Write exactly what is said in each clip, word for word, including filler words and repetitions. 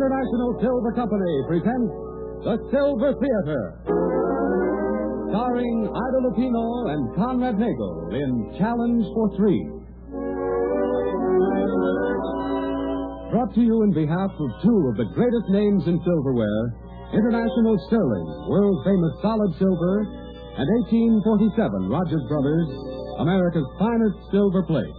International Silver Company presents The Silver Theater, starring Ida Lupino and Conrad Nagel in Challenge for Three. Brought to you in behalf of two of the greatest names in silverware, International Sterling, world-famous solid silver, and eighteen forty-seven Rogers Brothers, America's finest silver plate.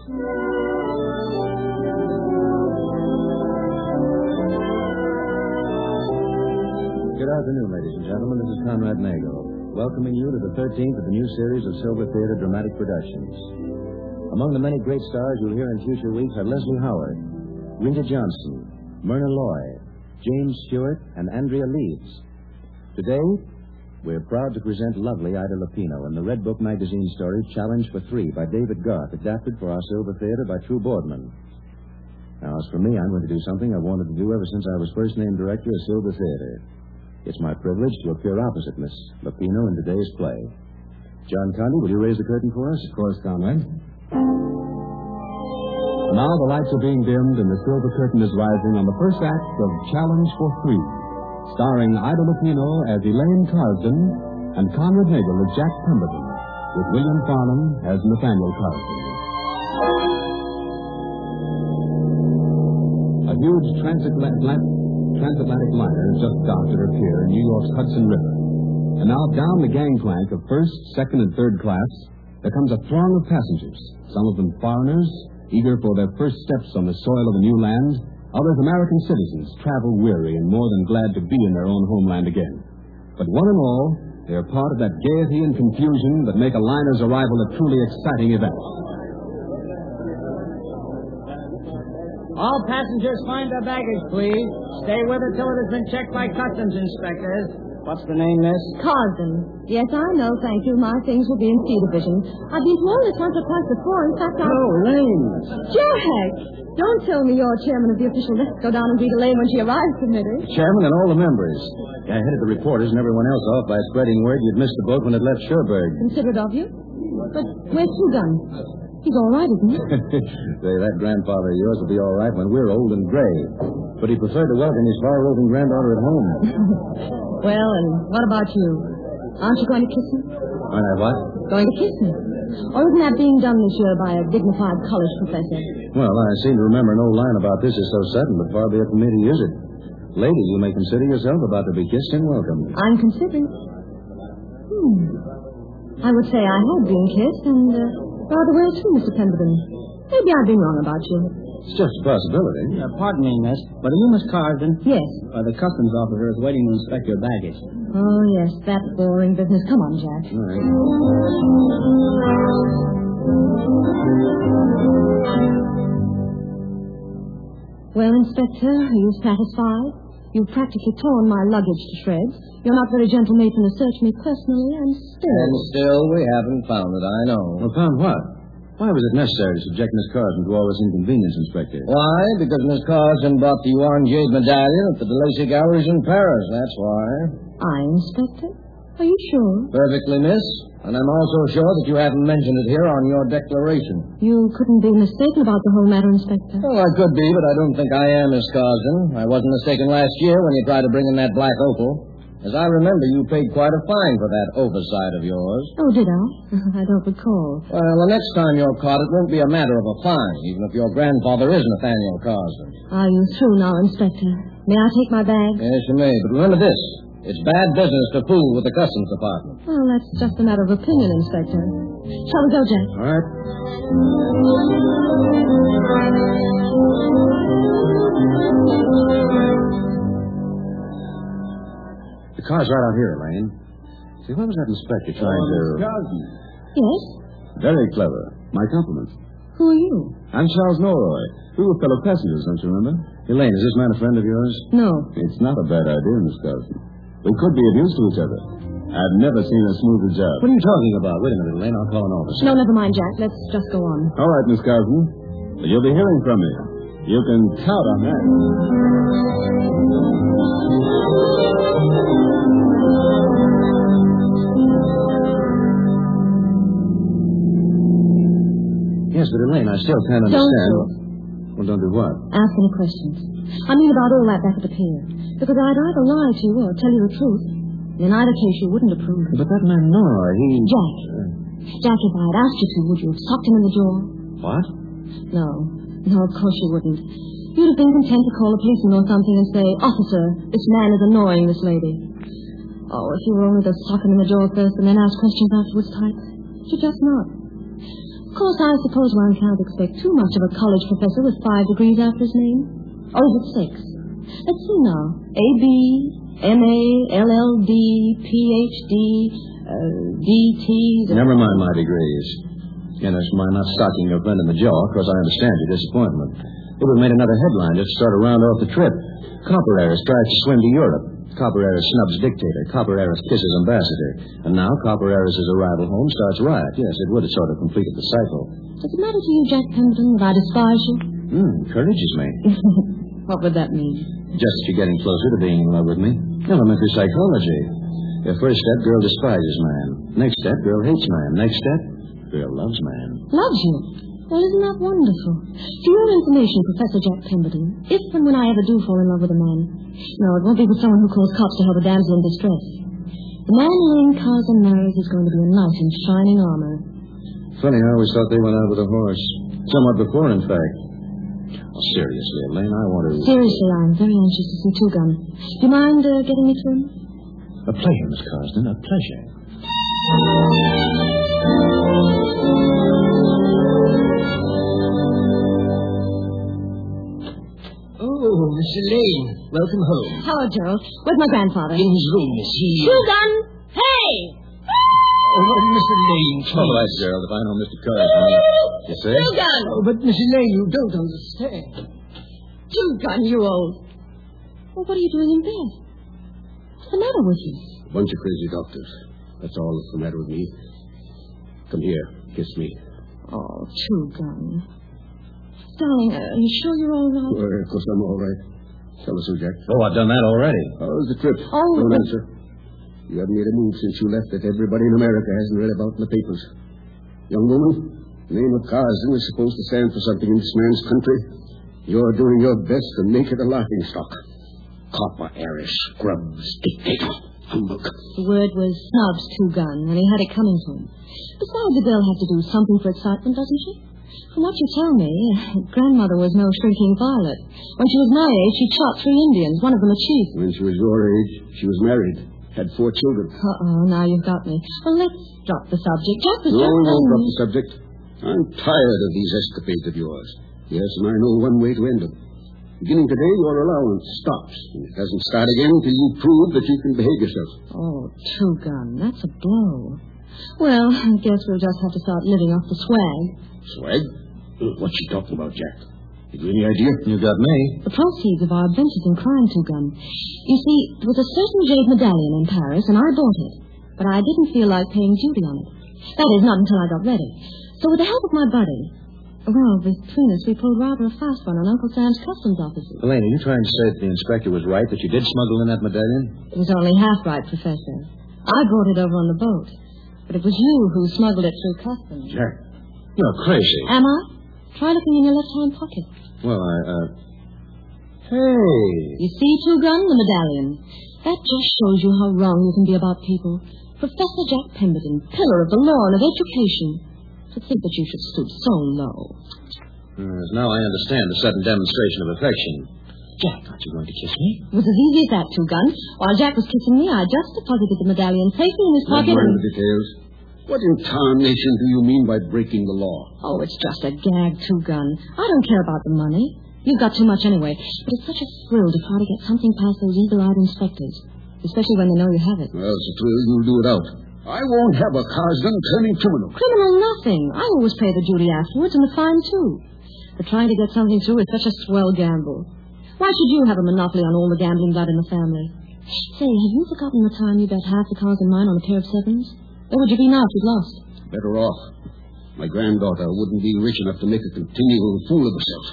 Good afternoon, ladies and gentlemen. This is Conrad Nagel, welcoming you to the thirteenth of the new series of Silver Theater Dramatic Productions. Among the many great stars you'll hear in future weeks are Leslie Howard, Rita Johnson, Myrna Loy, James Stewart, and Andrea Leeds. Today, we're proud to present lovely Ida Lupino in the Red Book magazine story Challenge for Three by David Garth, adapted for our Silver Theater by True Boardman. Now, as for me, I'm going to do something I've wanted to do ever since I was first named director of Silver Theater. It's my privilege to appear opposite Miss Lupino in today's play. John Conde, will you raise the curtain for us? Of course, Conrad. Now the lights are being dimmed and the silver curtain is rising on the first act of Challenge for Three, starring Ida Lupino as Elaine Carsden and Conrad Nagel as Jack Pemberton, with William Farnham as Nathaniel Carsden. A huge transatlantic, transatlantic liner has just docked at her pier in New York's Hudson River. And now down the gangplank of first, second, and third class, there comes a throng of passengers, some of them foreigners, eager for their first steps on the soil of a new land, others American citizens, travel-weary and more than glad to be in their own homeland again. But one and all, they are part of that gaiety and confusion that make a liner's arrival a truly exciting event. All passengers find their baggage, please. Stay with it till it has been checked by customs inspectors. What's the name, miss? Carsden. Yes, I know, thank you. My things will be in C division. I've been told this once or twice before. In fact, I... Oh, Elaine. Jack! Don't tell me you're chairman of the official. Let's go down and greet Elaine when she arrives, committee. Chairman and all the members. I headed the reporters and everyone else off by spreading word you'd missed the boat when it left Cherbourg. Considerate of you. But where's Two Gun? He's all right, isn't he? Say, that grandfather of yours will be all right when we're old and gray. But he preferred to welcome his far-roving granddaughter at home. Well, and what about you? Aren't you going to kiss him? Aren't I what? Going to kiss him. Or isn't that being done this year by a dignified college professor? Well, I seem to remember no line about this is so sudden, but far be it from me to use it. Lady, you may consider yourself about to be kissed and welcomed. I'm considering. Hmm. I would say I have been kissed, and uh, rather well, too, Mister Pemberton. Maybe I've been wrong about you. It's just a possibility. Uh, pardon me, miss, but are you Miss Carsden? Yes. Uh, the customs officer is waiting to inspect your baggage. Oh, yes, that boring business. Come on, Jack. All right. Well, Inspector, are you satisfied? You've practically torn my luggage to shreds. You're not very gentle made to search me personally, and still... And still we haven't found it, I know. Well, found what? Why was it necessary to subject Miss Carsden to all this inconvenience, Inspector? Why? Because Miss Carsden bought the Yuan Jade medallion at the DeLacy Galleries in Paris, that's why. I, Inspector? Are you sure? Perfectly, miss. And I'm also sure that you haven't mentioned it here on your declaration. You couldn't be mistaken about the whole matter, Inspector. Well, I could be, but I don't think I am, Miss Carsden. I wasn't mistaken last year when you tried to bring in that black opal. As I remember, you paid quite a fine for that oversight of yours. Oh, did I? I don't recall. Well, the next time you're caught, it won't be a matter of a fine, even if your grandfather is Nathaniel Carsden. Are you through now, Inspector? May I take my bag? Yes, you may, but remember this. It's bad business to fool with the Customs Department. Well, that's just a matter of opinion, Inspector. Shall we go, Jack? All right. The car's right out here, Elaine. See, what was that inspector trying to... Carsden. Yes? Very clever. My compliments. Who are you? I'm Charles Norroy. We were fellow passengers, don't you remember? Elaine, is this man a friend of yours? No. It's not a bad idea, Miss Carsden. We could be of use to each other. I've never seen a smoother job. What are you talking about? Wait a minute, Elaine. I'll call an officer. No, never mind, Jack. Let's just go on. All right, Miss Carsden. You'll be hearing from me. You can count on that. Yes, but Elaine, I still can't Don't understand. talk. Well, don't do what? Ask any questions. I mean about all that back at the pier. Because I'd either lie to you or tell you the truth. In either case, you wouldn't approve. But that man Nora, he... Jack. Jack, if I had asked you to, would you have socked him in the jaw? What? No. No, of course you wouldn't. You'd have been content to call a policeman or something and say, Officer, this man is annoying this lady. Oh, if you were only to sock him in the jaw first and then ask questions afterwards type. You're just not. Of course, I suppose one can't expect too much of a college professor with five degrees after his name. Oh, is it six? Let's see now. A B, M A, L L D, P H D, uh, D T... Never mind my degrees. And as my not socking your friend in the jaw, because I understand your disappointment. It would have made another headline just to start a round off the trip. Copper Heiress tries to swim to Europe. Copper Heiress snubs dictator. Copper Heiress kisses ambassador. And now Copper Heiress's arrival home starts riot. Yes, it would have sort of completed the cycle. Does it matter to you, Jack Pemberton, that I despise you? Hmm, encourages me. What would that mean? Just that you're getting closer to being in love with me. Elementary psychology. The first step, girl despises man. Next step, girl hates man. Next step, girl loves man. Loves you? Well, isn't that wonderful? For your information, Professor Jack Pemberton, if and when I ever do fall in love with a man, no, it won't be with someone who calls cops to help a damsel in distress. The man Elaine Carson marries is going to be a knight in shining armor. Funny, I always thought they went out with a horse. Somewhat before, in fact. Oh, seriously, Elaine, I want to... Seriously, I'm very anxious to see Two Gun. Do you mind uh, getting me to him? A pleasure, Miss Carsden, a pleasure. Oh, Miss Elaine, welcome home. Hello, Gerald. Where's my grandfather? In his room, Miss. He... Two Gun! Hey! Oh, well, Miss Elaine, please. All right, Gerald, if I know Mister Carsden. You say? Two Gun! Oh, but Miss Elaine, you don't understand. Two Gun, you old... Well, what are you doing in bed? What's the matter with you? A bunch of crazy doctors. That's all that's the matter with me. Come here. Kiss me. Oh, Two Gun. Darling, are you sure you're all right? Well, of course I'm all right. Tell us who, Jack. Oh, I've done that already. How was the trip? Oh, Don't but- answer. You haven't made a move since you left that everybody in America hasn't read about in the papers. Young woman, the name of Carsden is supposed to stand for something in this man's country. You're doing your best to make it a laughing stock. Copper Heiress, scrubs, dictator, humbug. The word was snubs, Two Gun, and he had it coming to him. Besides, a girl has to do something for excitement, doesn't she? From what you tell me, grandmother was no shrinking violet. When she was my age, she shot three Indians, one of them a chief. When she was your age, she was married, had four children. Uh-oh, now you've got me. Well, let's drop the subject. Jack was No, just we won't telling drop me- the subject. I'm tired of these escapades of yours. Yes, and I know one way to end them. Beginning today, your allowance stops. And it doesn't start again until you prove that you can behave yourself. Oh, Two Gun, that's a blow. Well, I guess we'll just have to start living off the swag. Swag? What's she talking about, Jack? Have you any idea? You got me. The proceeds of our adventures in crime, Two Gun. You see, there was a certain jade medallion in Paris, and I bought it. But I didn't feel like paying duty on it. That is, not until I got ready. So with the help of my buddy, well, between us, we pulled rather a fast one on Uncle Sam's customs offices. Elaine, are you trying to say that the inspector was right, that you did smuggle in that medallion? It was only half right, Professor. I brought it over on the boat. But it was you who smuggled it through customs. Jack, you're crazy. Am I? Try looking in your left-hand pocket. Well, I, uh... Hey! You see, Two Gun, the medallion. That just shows you how wrong you can be about people. Professor Jack Pemberton, pillar of the law and of education. To think that you should stoop so low. Yes, now I understand the sudden demonstration of affection. Jack, aren't you going to kiss me? It was as easy as that, Two Gun. While Jack was kissing me, I just deposited the medallion safely in his Not pocket. mind And... the details. What in tarnation do you mean by breaking the law? Oh, it's just a gag, Two Gun. I don't care about the money. You've got too much anyway. But it's such a thrill to try to get something past those eagle-eyed inspectors. Especially when they know you have it. Well, it's a thrill. You'll do it out. I won't have a Carsden turning criminal. Criminal nothing. I always pay the duty afterwards and the fine, too. But trying to get something through is such a swell gamble. Why should you have a monopoly on all the gambling blood in the family? Say, have you forgotten the time you bet half the cars in mine on a pair of sevens? Where would you be now if you'd lost? Better off. My granddaughter wouldn't be rich enough to make a continual fool of herself.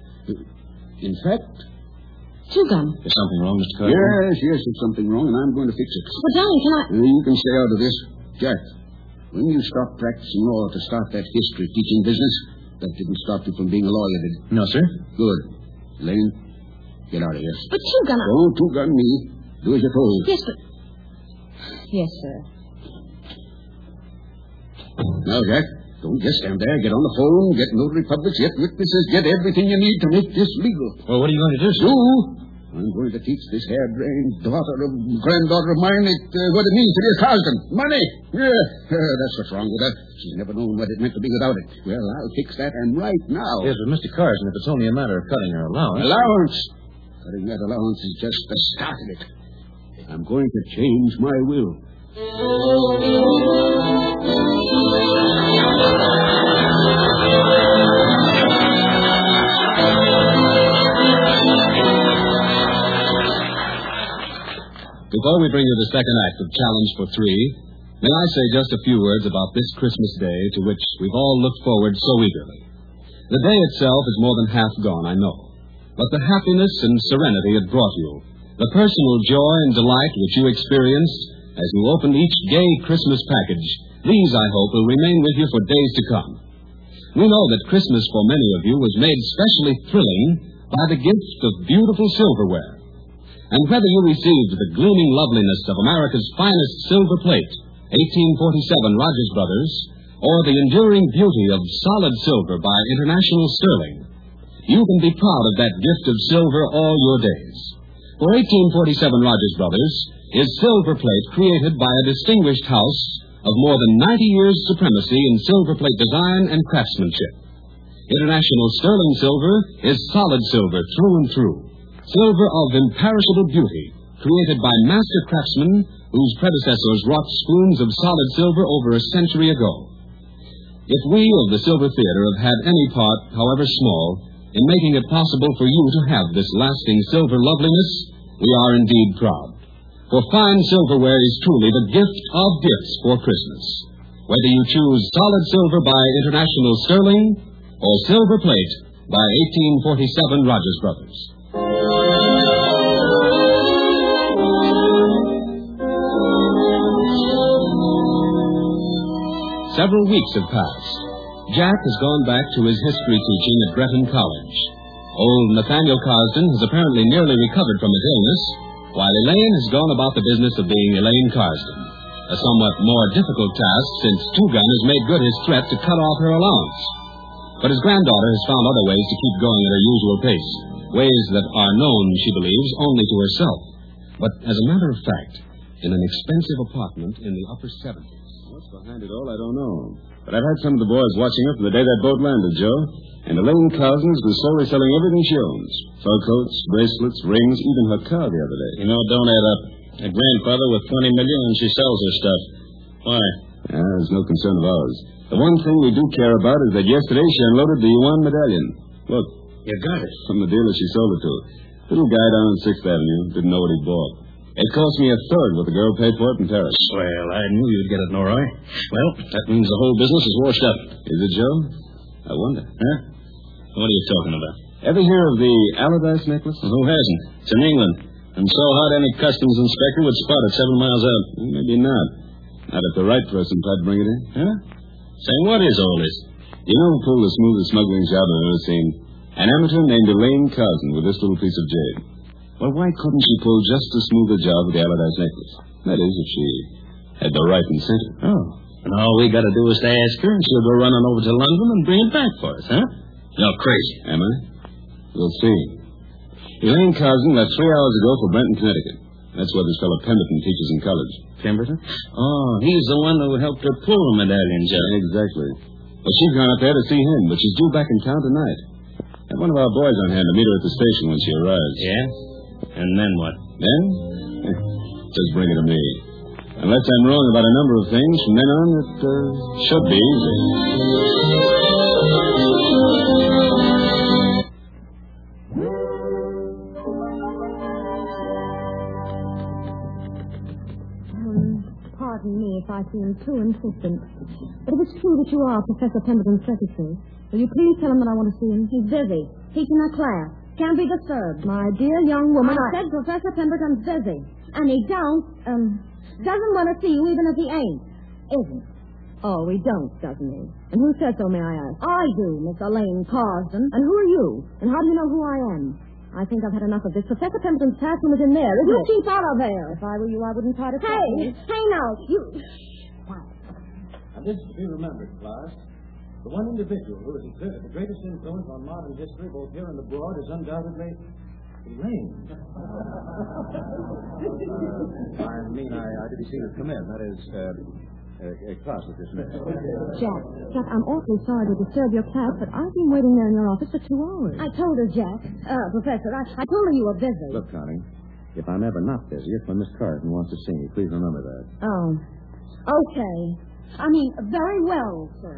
In fact... Two Gun. Is something wrong, Mister Carter? Yes, yes, there's something wrong, and I'm going to fix it. But, darling, can I... Uh, you can stay out of this. Jack, when you stop practicing law to start that history teaching business, That didn't stop you from being a lawyer, did it? No, sir. Good. Lane, get out of here. But Two-Gun... Don't two-gun me. Do as you're told. Yes, but... Yes, sir. Now, Jack, don't just stand there. Get on the phone, get notary publics, get witnesses, get everything you need to make this legal. Well, what are you going to do, sir? You? I'm going to teach this hair-brained daughter of granddaughter of mine it, uh, what it means to be a Carsden. Money! Yeah, uh, that's what's wrong with her. She's never known what it meant to be without it. Well, I'll fix that, and right now. Yes, but Mister Carson, if it's only a matter of cutting her allowance... Allowance? Cutting that allowance is just the start of it. I'm going to change my will. Before we bring you the second act of Challenge for Three, may I say just a few words about this Christmas Day to which we've all looked forward so eagerly. The day itself is more than half gone, I know. But the happiness and serenity it brought you, the personal joy and delight which you experienced as you opened each gay Christmas package, these, I hope, will remain with you for days to come. We know that Christmas for many of you was made specially thrilling by the gift of beautiful silverware. And whether you received the gleaming loveliness of America's finest silver plate, eighteen forty-seven Rogers Brothers, or the enduring beauty of solid silver by International Sterling, you can be proud of that gift of silver all your days. For eighteen forty-seven Rogers Brothers is silver plate created by a distinguished house of more than ninety years' supremacy in silver plate design and craftsmanship. International Sterling silver is solid silver through and through. Silver of imperishable beauty, created by master craftsmen whose predecessors wrought spoons of solid silver over a century ago. If we of the Silver Theater have had any part, however small, in making it possible for you to have this lasting silver loveliness, we are indeed proud. For fine silverware is truly the gift of gifts for Christmas. Whether you choose solid silver by International Sterling or silver plate by eighteen forty-seven Rogers Brothers. Several weeks have passed. Jack has gone back to his history teaching at Breton College. Old Nathaniel Carsden has apparently nearly recovered from his illness, while Elaine has gone about the business of being Elaine Carsden, a somewhat more difficult task since Two-Gun has made good his threat to cut off her allowance. But his granddaughter has found other ways to keep going at her usual pace, ways that are known, she believes, only to herself. But as a matter of fact, in an expensive apartment in the upper seventies. What's behind it all, I don't know. But I've had some of the boys watching her from the day that boat landed, Joe. And Elaine Carsden's been slowly selling everything she owns. Fur coats, bracelets, rings, even her car the other day. You know, don't add up. A grandfather with twenty million and she sells her stuff. Why? Yeah, there's no concern of ours. The one thing we do care about is that yesterday she unloaded the Yuan medallion. Look. You got it. From the dealer she sold it to. Little guy down on sixth Avenue. Didn't know what he bought. It cost me a third what the girl paid for it in Paris. Well, I knew you'd get it, Noroi. Well, that means the whole business is washed up. Is it, Joe? I wonder. Huh? What are you talking about? Ever hear of the Allardyce necklace? Who hasn't? It's in England. And so hard any customs inspector would spot it seven miles out. Maybe not. Not if the right person tried to bring it in. Huh? Say, what is all this? You know who pulled the smoothest smuggling job I've ever seen? An amateur named Elaine Carsden with this little piece of jade. Well, why couldn't she pull just as smooth a job with the Allardyce necklace? That is, if she had the right incentive. Oh. And all we got to do is to ask her, and she'll go running over to London and bring it back for us, huh? You're crazy. Am I? We'll see. Elaine Carsden left three hours ago for Brenton, Connecticut. That's where this fellow Pemberton teaches in college. Pemberton? Oh, he's the one who helped her pull the medallion job. Exactly. Well, she's gone up there to see him, but she's due back in town tonight. Have one of our boys on hand to meet her at the station when she arrives. Yeah? And then what? Then? Just bring it to me. Unless I'm wrong about a number of things, from then on it uh, should be easy. Pardon me if I seem too insistent, but if it's true that you are Professor Pemberton's secretary, will you please tell him that I want to see him? He's busy, teaching a class. Can't be disturbed. My dear young woman, I, I said Professor Pemberton's busy, and he don't, um, doesn't want to see you even if he ain't. Isn't. Oh, he don't, doesn't he? And who says so, may I ask? I do, Miss Elaine Carsden. And who are you? And how do you know who I am? I think I've had enough of this. Professor Pemberton's classroom is in there, isn't You it? keep out of there. If I were you, I wouldn't try to stop Hey, me. hey now, you... And this is to be remembered, class. The one individual who has exerted the greatest influence on modern history, both here and abroad, is undoubtedly Elaine. I mean, I, I didn't see her come in. That is, uh, uh, a class is dismissed. Jack, Jack, I'm awfully sorry to disturb your class, but I've been waiting there in your office for two hours. I told her, Jack. Uh, Professor, I, I told her you were busy. Look, Connie, if I'm ever not busy, it's when Miss Carson wants to see me. Please remember that. Oh. Okay. I mean, very well, sir.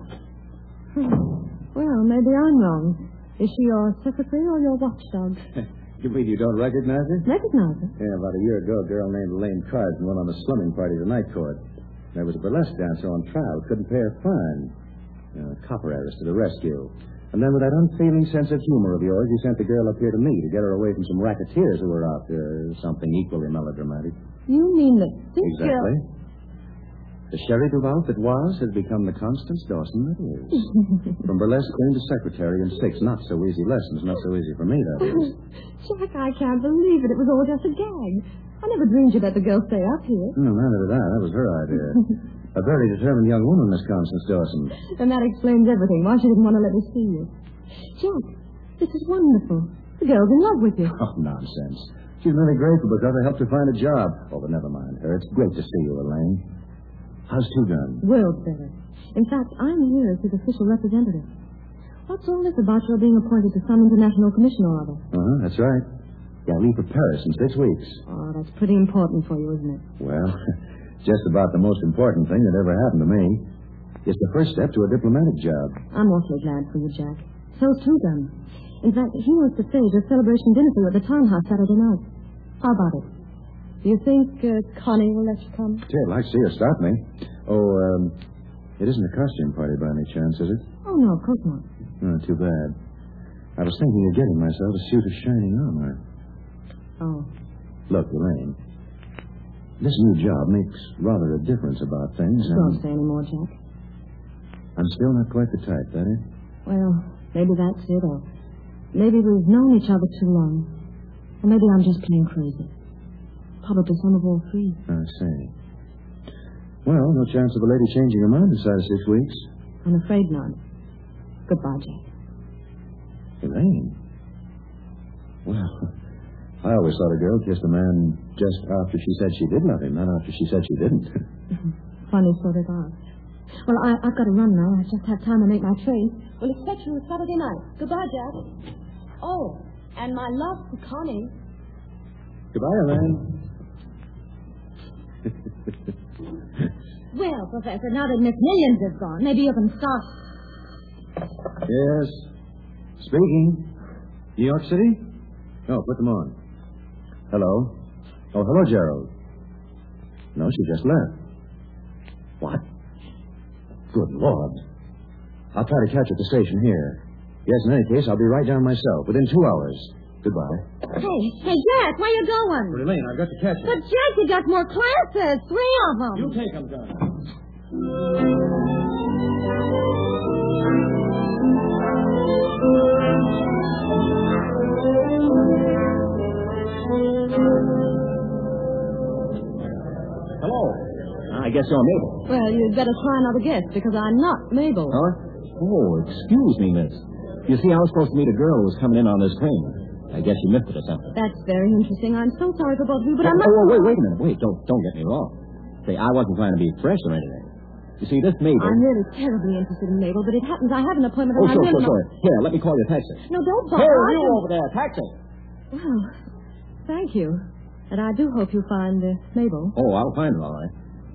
Well, maybe I'm wrong. Is she your secretary or your watchdog? You mean you don't recognize her? Recognize her? Yeah, about a year ago, a girl named Elaine Carson went on a slumming party to night court. There was a burlesque dancer on trial, couldn't pay her fine. Uh, copper heiress to the rescue. And then with that unfailing sense of humor of yours, you sent the girl up here to me to get her away from some racketeers who were out there, something equally melodramatic. You mean that this Exactly. girl... The Sherry Duval that was has become the Constance Dawson that is. From burlesque queen to secretary in six not so easy lessons, not so easy for me, that is. Jack, I can't believe it. It was all just a gag. I never dreamed you'd let the girl stay up here. No, neither did I. That was her idea. A very determined young woman, Miss Constance Dawson. And that explains everything. Why she didn't want to let me see you. Jack, this is wonderful. The girl's in love with you. Oh, nonsense. She's really grateful because I helped her find a job. Oh, but never mind her. It's great to see you, Elaine. How's Two Gun? World better. In fact, I'm here as his official representative. What's all this about your being appointed to some international commission or other? Uh-huh, that's right. Yeah, I leave for Paris in six weeks. Oh, that's pretty important for you, isn't it? Well, just about the most important thing that ever happened to me. It's the first step to a diplomatic job. I'm awfully glad for you, Jack. So's Two Gun. In fact, he wants to stage a celebration dinner for you at the townhouse Saturday night. How about it? Do you think uh, Connie will let you come? Gee, I'd like to see her stop me. Oh, um, it isn't a costume party by any chance, is it? Oh, no, of course not. Oh, too bad. I was thinking of getting myself a suit of shining armor. Oh. Look, Elaine, this new job makes rather a difference about things. Don't and say any more, Jack. I'm still not quite the type, that is? Well, maybe that's it, or maybe we've known each other too long. Or maybe I'm just plain crazy. Probably some of all three. I see. Well, no chance of a lady changing her mind inside of six weeks. I'm afraid not. Goodbye, Jack. Elaine? Well, I always thought a girl kissed a man just after she said she did love him, not after she said she didn't. Funny sort of art. Well, I, I've got to run now. I just have time to make my train. We'll expect you Saturday night. Goodbye, Jack. Oh, and my love to Connie. Goodbye, Elaine. Well, Professor, now that Miss Millions is gone, maybe you can stop. Yes. Speaking. New York City? No, put them on. Hello. Oh, hello, Gerald. No, she just left. What? Good Lord. I'll try to catch her at the station here. Yes, in any case, I'll be right down myself within two hours. Goodbye. Hey, hey, Jack, where you going? But Elaine, I've got to catch her. But, Jack, you got more classes. Three of them. You take them, John. Hello. I guess you're Mabel. Well, you'd better try another guess, because I'm not Mabel. Huh? Oh, excuse me, miss. You see, I was supposed to meet a girl who was coming in on this train. I guess you missed it or something. That's very interesting. I'm so sorry for both of you, but oh, I'm not... Oh, wait, wait a minute. Wait, don't, don't get me wrong. Say, I wasn't trying to be fresh or anything. You see, this Mabel... I'm really terribly interested in Mabel, but it happens I have an appointment... Oh, and sure, I'm sure, really sure. Here, let me call you a taxi. No, don't bother. Hey, I you can- over there, taxi. Well, thank you. And I do hope you find uh, Mabel. Oh, I'll find her, all right.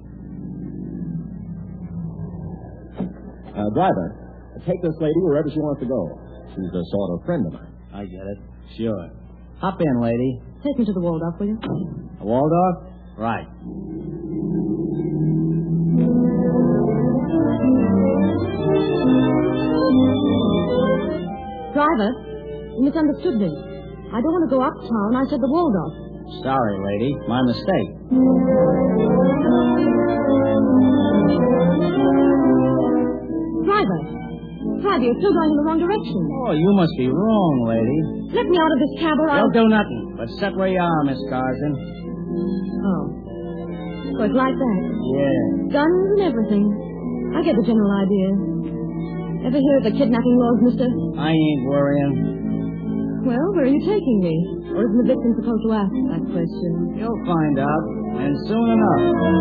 Uh, driver, take this lady wherever she wants to go. She's a sort of friend of mine. I get it. Sure. Hop in, lady. Take me to the Waldorf, will you? Waldorf? Right. Driver, you misunderstood me. I don't want to go uptown. I said the Waldorf. Sorry, lady. My mistake. Driver. Driver, you're still going in the wrong direction. Oh, you must be wrong, lady. Let me out of this cab or I'll... Don't do nothing, but sit where you are, Miss Carson. Oh. So it's like that. Yeah. Guns and everything. I get the general idea. Ever hear of the kidnapping laws, mister? I ain't worrying. Well, where are you taking me? Or isn't the victim supposed to ask that question? You'll find out, and soon enough.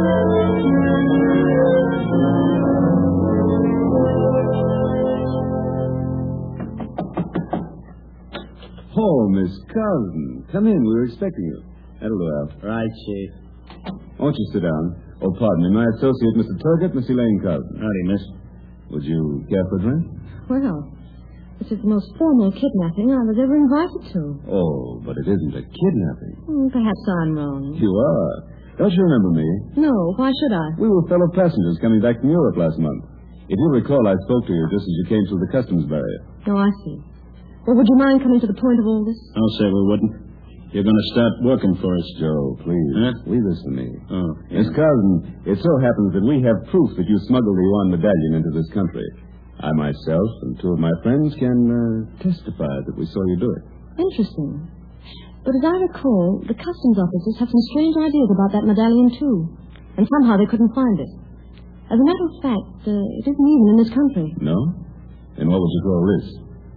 Oh, Miss Carson. Come in. We were expecting you. That'll do, Al. Right, Chief. Won't you sit down? Oh, pardon me. My associate, Mister Turgott, Miss Elaine Carson. Howdy, miss. Would you care for a drink? Well, this is the most formal kidnapping I was ever invited to. Oh, but it isn't a kidnapping. Hmm, perhaps I'm wrong. You are. Don't you remember me? No, why should I? We were fellow passengers coming back from Europe last month. If you recall, I spoke to you just as you came through the customs barrier. Oh, I see. Well, would you mind coming to the point of all this? I'll say we wouldn't. You're going to start working for us. Joe, please. Huh? Leave this to me. Oh, yeah. Miss Carson, it so happens that we have proof that you smuggled the Yuan medallion into this country. I myself and two of my friends can uh, testify that we saw you do it. Interesting. But as I recall, the customs officers have some strange ideas about that medallion, too. And somehow they couldn't find it. As a matter of fact, uh, it isn't even in this country. No? And what would you call this?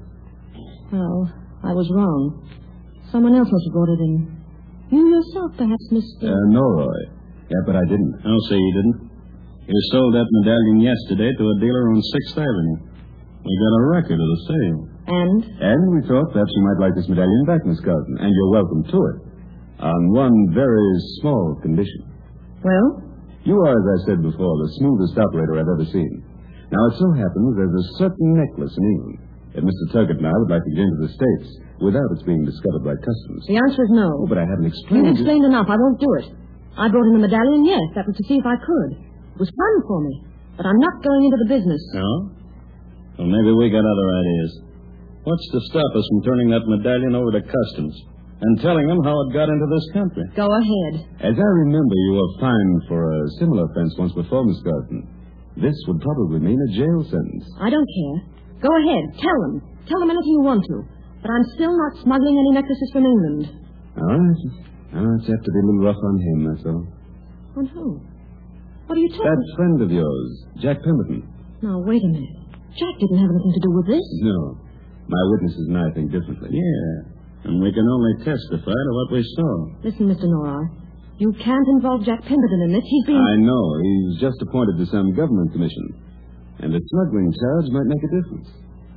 Well, I was wrong. Someone else must have brought it in. You yourself, perhaps, Mister Uh, no, Roy. Yeah, but I didn't. I'll say you didn't. You sold that medallion yesterday to a dealer on sixth Avenue. We got a record of the sale. And? And we thought perhaps you might like this medallion back, Miss Carson. And you're welcome to it. On one very small condition. Well? You are, as I said before, the smoothest operator I've ever seen. Now, it so happens there's a certain necklace in England that Mister Turgott and I would like to get into the States without its being discovered by customs. The answer is no. Oh, but I haven't explained You've it. explained enough. I won't do it. I brought in the medallion, yes. That was to see if I could. It was fun for me. But I'm not going into the business. No? Well, maybe we got other ideas. What's to stop us from turning that medallion over to customs and telling them how it got into this country? Go ahead. As I remember, you were fined for a similar offense once before, Miss Carson. This would probably mean a jail sentence. I don't care. Go ahead. Tell them. Tell them anything you want to. But I'm still not smuggling any necklaces from England. All right. Oh, it's apt to be a little rough on him, that's all. On who? What are you talking That friend of yours, Jack Pemberton. Now, wait a minute. Jack didn't have anything to do with this. No. My witnesses and I think differently. Yeah. And we can only testify to what we saw. Listen, Mister Norah. You can't involve Jack Pemberton in this. He's been... I know. He's just appointed to some government commission. And a smuggling charge might make a difference.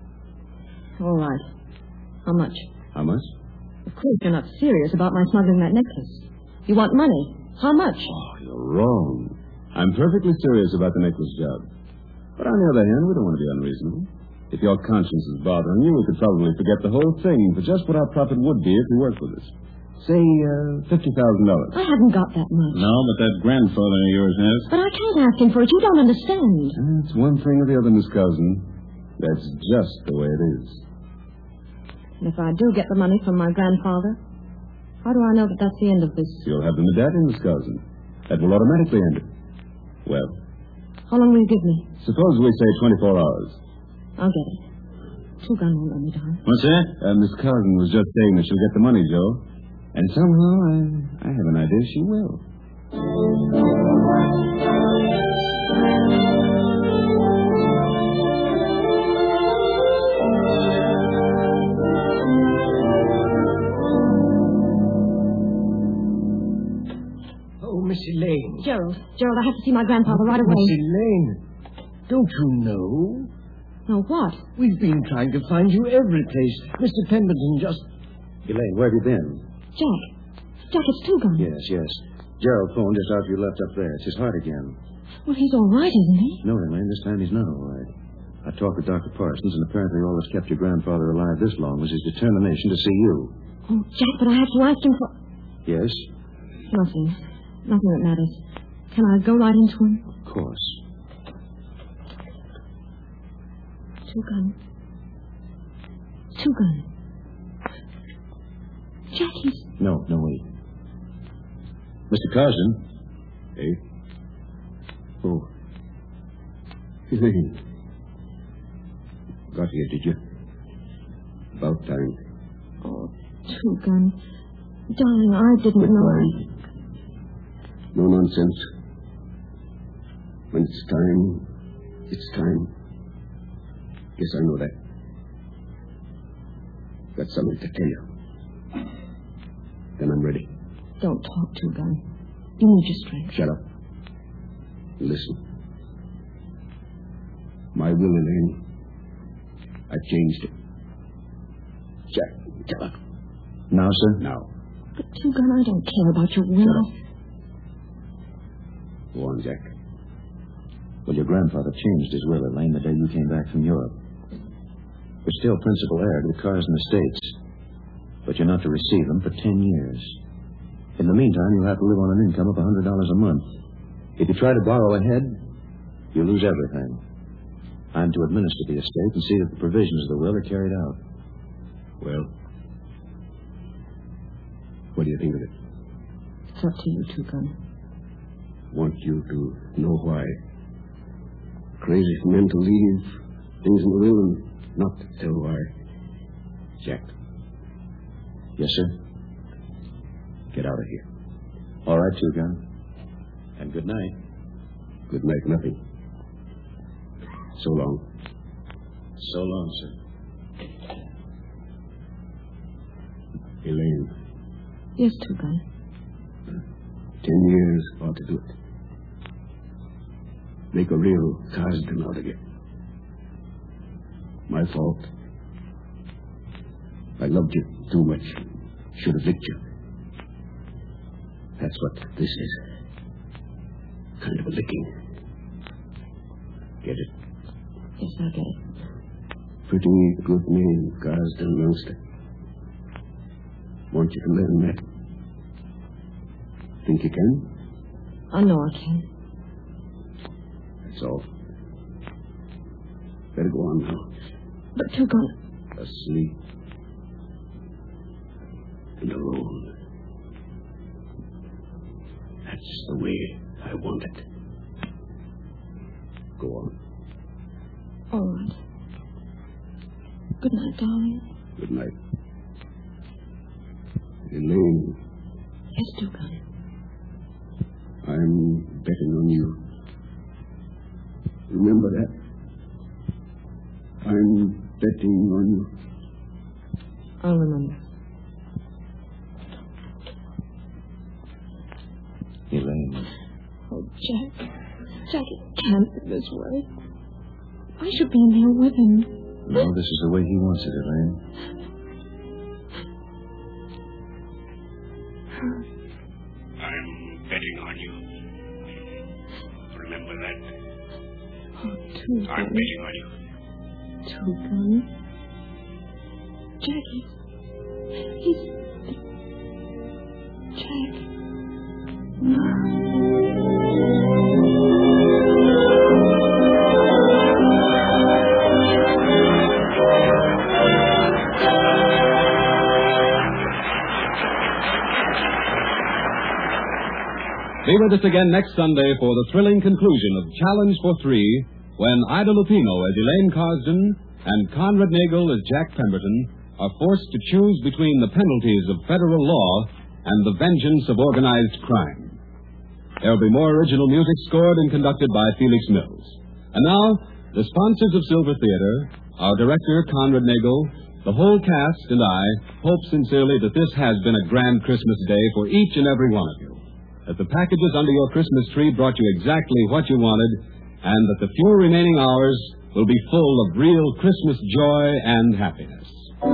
All right. How much? How much? Of course, you're not serious about my smuggling that necklace. You want money. How much? Oh, you're wrong. I'm perfectly serious about the necklace job. But on the other hand, we don't want to be unreasonable. If your conscience is bothering you, we could probably forget the whole thing for just what our profit would be if you worked with us. Say, uh, fifty thousand dollars. I haven't got that much. No, but that grandfather of yours has. But I can't ask him for it. You don't understand. It's one thing or the other, Miss Cousin. That's just the way it is. And if I do get the money from my grandfather, how do I know that that's the end of this? You'll have the medallion, Miss Cousin. That will automatically end it. Well? How long will you give me? Suppose we say twenty-four hours. I'll get it. Two gun won't let me down. What's that? Uh, Miss Cousin was just saying that she'll get the money, Joe. And somehow I, I have an idea she will. Oh, Miss Elaine. Gerald. Gerald, I have to see my grandfather right away. Miss Elaine, don't you know? No, what? We've been trying to find you every place. Mister Pemberton just... Elaine, where have you been? Jack. Jack, it's Two Gun. Yes, yes. Gerald phoned just after you left up there. It's his heart again. Well, he's all right, isn't he? No, Elaine, this time he's not all right. I talked with Doctor Parsons, and apparently all that's kept your grandfather alive this long was his determination to see you. Oh, Jack, but I have to ask him for... Yes? Nothing. Nothing that matters. Can I go right into him? Of course. Two Gun. Two Gun. Jack, he's... No, no, wait. Mister Carson? Hey? Oh. Elaine. Got here, did you? About time. Oh, Two-Gun. Darling, I didn't know. No nonsense. When it's time, it's time. Yes, I know that. Got something to tell you. Then I'm ready. Don't talk, Two-Gun. You need your strength. Shut up. Listen. My will, Elaine. I've changed it. Jack, tell her. Now, sir? Now. But, Two-Gun, I don't care about your will. Go on, Jack. Well, your grandfather changed his will, Elaine, the day you came back from Europe. You're still principal heir to the Carson estates, but you're not to receive them for ten years. In the meantime, you'll have to live on an income of one hundred dollars a month. If you try to borrow ahead, you lose everything. I'm to administer the estate and see that the provisions of the will are carried out. Well, what do you think of it? It's up to you, Two-Gun. Want you to know why. Crazy for men to leave things in the will and not to tell why. Jack. Yes, sir? Get out of here. All right, Two-Gun. And good night. Good night, nothing. So long. So long, sir. Elaine. Yes, Two-Gun. Ten years ought to do it. Make a real Carsden out of you. My fault. I loved you too much. Should have licked you. That's what this is. Kind of a licking. Get it? Yes, I get it. Pretty good name, Carsden Munster. Want you to learn that. Think you can? I know I can. That's all. Better go on now. But Two-Gun... Asleep. And alone. That's the way I want it. Go on. All right. Good night, darling. Good night. Elaine. Yes, Two-Gun. I'm betting on you. Remember that? I'm betting on you. I'll remember. Elaine. Oh, Jack. Jack, it can't be this way. I should be in there with him. No, this is the way he wants it, Elaine. I'm betting on you. Remember that? Oh, Two-Gun. I'm betting on you. Two-Gun. Jack, he's... He's... Jack. Be with us again next Sunday for the thrilling conclusion of Challenge for Three, when Ida Lupino as Elaine Carsden and Conrad Nagel as Jack Pemberton are forced to choose between the penalties of federal law and the vengeance of organized crime. There will be more original music scored and conducted by Felix Mills. And now, the sponsors of Silver Theater, our director, Conrad Nagel, the whole cast, and I hope sincerely that this has been a grand Christmas day for each and every one of you. That the packages under your Christmas tree brought you exactly what you wanted, and that the few remaining hours will be full of real Christmas joy and happiness.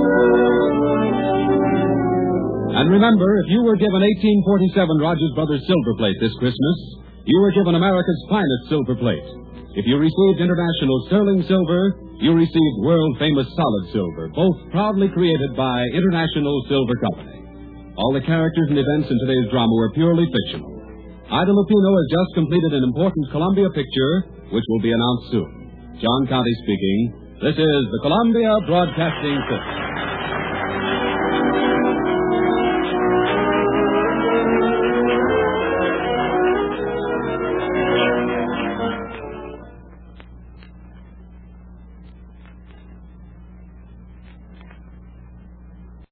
And remember, if you were given eighteen forty-seven Rogers Brothers silver plate this Christmas, you were given America's finest silver plate. If you received international sterling silver, you received world-famous solid silver, both proudly created by International Silver Company. All the characters and events in today's drama were purely fictional. Ida Lupino has just completed an important Columbia picture, which will be announced soon. John Conte speaking. This is the Columbia Broadcasting System.